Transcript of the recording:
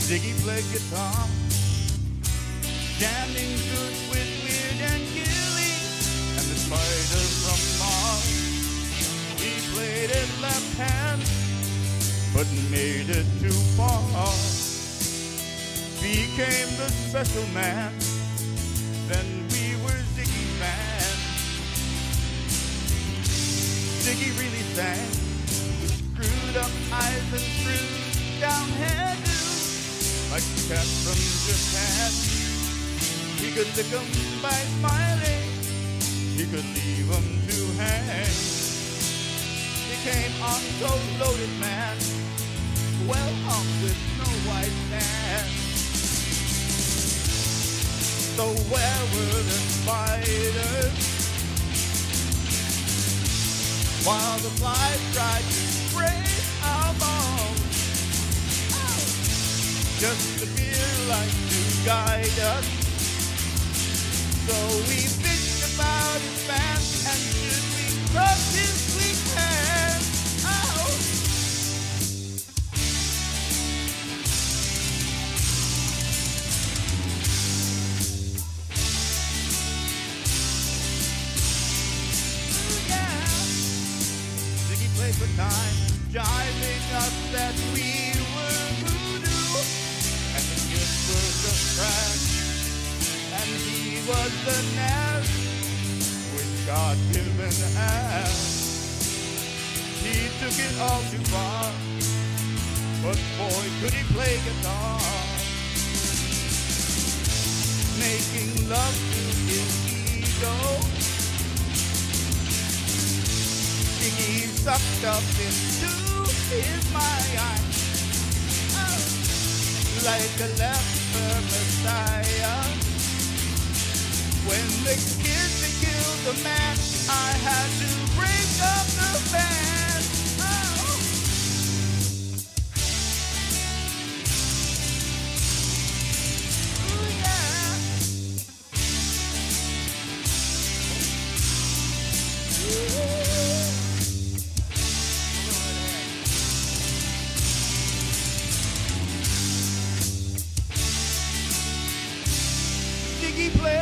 Ziggy played guitar, jamming good with Weird and Gilly, and the Spider from Mars. He played it left hand, but made it too far. Became the special man, then we were Ziggy fans. Ziggy really sang, with screwed up eyes and screwed down hairdo. Like the cat from Japan, he could lick 'em by smiling, he could leave 'em to hang. He came on so loaded, man, well hung with Snow White sand. So where were the spiders while the flies tried to break our bones? Just appear like to guide us. So we bitched about his fans, and should we trust his sweet hand? Oh. Ooh, yeah. Ziggy played for time, jiving us that we were voodoo, and the gifts were just trash, and he was the nest with God-given ass. He took it all too far, but boy could he play guitar, making love to his ego. Ziggy sucked up into his mind, like a leper messiah. When the kids killed the man, I had to break up the band. Oh. Ooh, yeah. Ooh. Ziggy played